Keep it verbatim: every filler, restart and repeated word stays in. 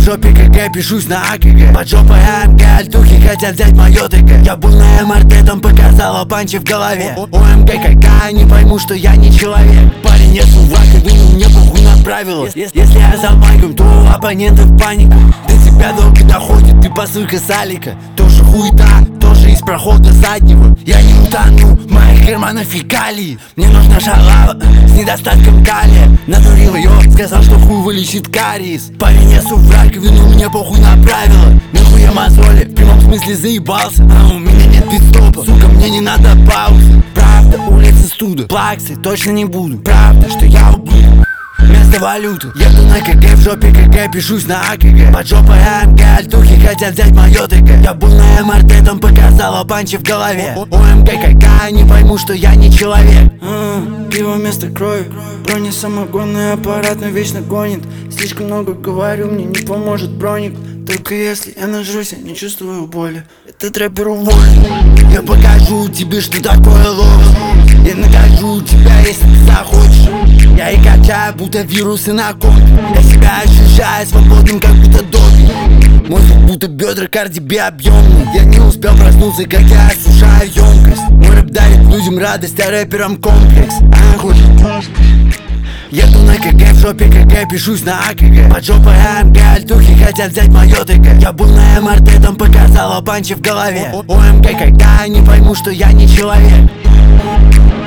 жопе КГ, пишусь на АКГ. Под жопой АМГ, альтухи хотят взять моё ТГ. Я был на МРТ, там показала панчи в голове. ОМГ КК, не пойму, что я не человек. Парень, я сувак и думал, мне похуй на правила. Если я за майком, то у оппонентов паника. До тебя долго доходит, ты посылка салика. Тоже хуета, тоже из прохода заднего. Я не утону, моих карманов фекалии. Мне нужна шалава с недостатком калия. Надурил ее, сказал, что хуй вылечит кариес. Парень, я сув в раковину, мне похуй на правила. Нахуя мозоли, в прямом смысле заебался. А у меня нет пидстопа, сука, мне не надо паузы. Правда, улица студа, плаксы точно не буду. Правда, что я ублюдок, вместо валюты. Еду на КГ, в жопе КГ, пишусь на АКГ. Под жопой АМГ, альтухи хотят взять моё ТГ. Я был на МРТ, там показала панчи в голове. ОМГ КК, не пойму, что я не человек. а, Пиво вместо крови, брони самогонный аппарат, но вечно гонит. Слишком много говорю, мне не поможет броник. Только если я нажрусь, я не чувствую боли. Этот рэпер уволен. Я покажу тебе, что такое ложь. Я накажу тебя, если ты захочешь. Я и качаю, будто вирусы на компе. Я себя ощущаю свободным, как будто Добби. Мой звук будто бедра Карди Би объемный. Я не успел проснуться, как я осушаю емкость. Мой рэп дарит людям радость, а рэперам комплекс. А хочет. Еду на КГ, в жопе КГ, пишусь на АКГ. Под жопой АМГ, альтухи хотят взять моё ТГ. Я был на МРТ, там показала панчи в голове. ОМГ КК, не пойму, что я не человек.